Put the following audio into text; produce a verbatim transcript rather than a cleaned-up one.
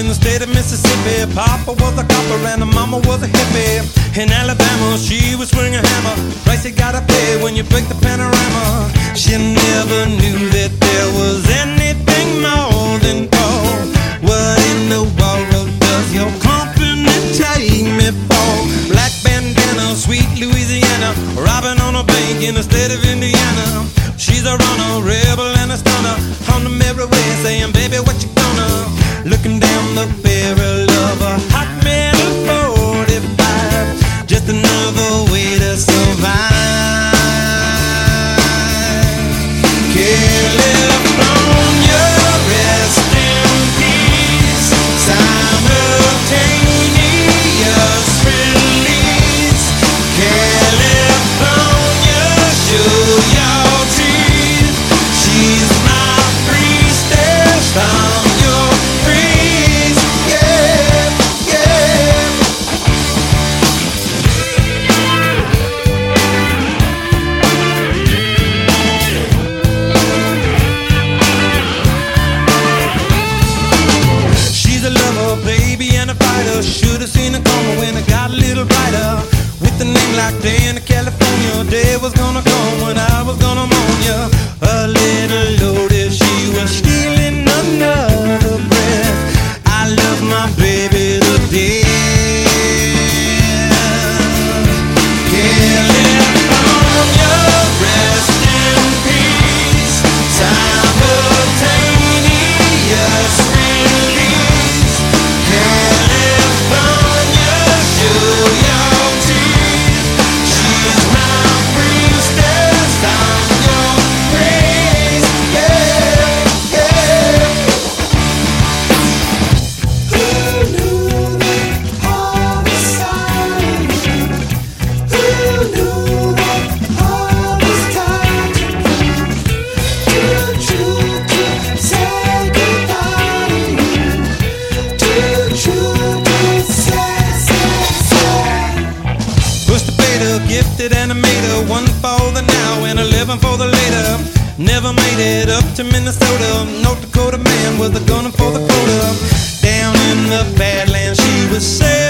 the state of Mississippi. Papa was a copper and the mama was a hippie. In Alabama, she was swinging a hammer. Price you gotta pay when you break the panorama. She never knew that there was anything more than gold. What in the world does your company take me for? Black bandana, sweet Louisiana, robbing on a bank in the state of Indiana. She's a runner, rebel and a stunner, on the merry way saying, baby, what you gonna? Looking down the barrel of a hot metal forty-five, just another way to survive. California, rest in peace. Simultaneous release. California, show your teeth. She's my priestess from your priest. Yeah, yeah. She's a lover, baby, and a fighter. Should've seen her coming when it got a little brighter. With a name like Diana, California, day was gonna come when I was gonna mourn ya. A little loaded, she was stealing another breath. I love my baby to death. California, rest in peace. Simultaneous release. California, show your teeth. She's my priestess, I'm your priest. Yeah, yeah. Who knew that all was silent? Who knew that all was time to move? Too true to say goodbye to you. Too true to say, say, say. Push the beta, gifted animator, one for the now and eleven for the later. Never made it up to Minnesota. North Dakota man with a gun for the quota. Down in the Badlands, she was sailed.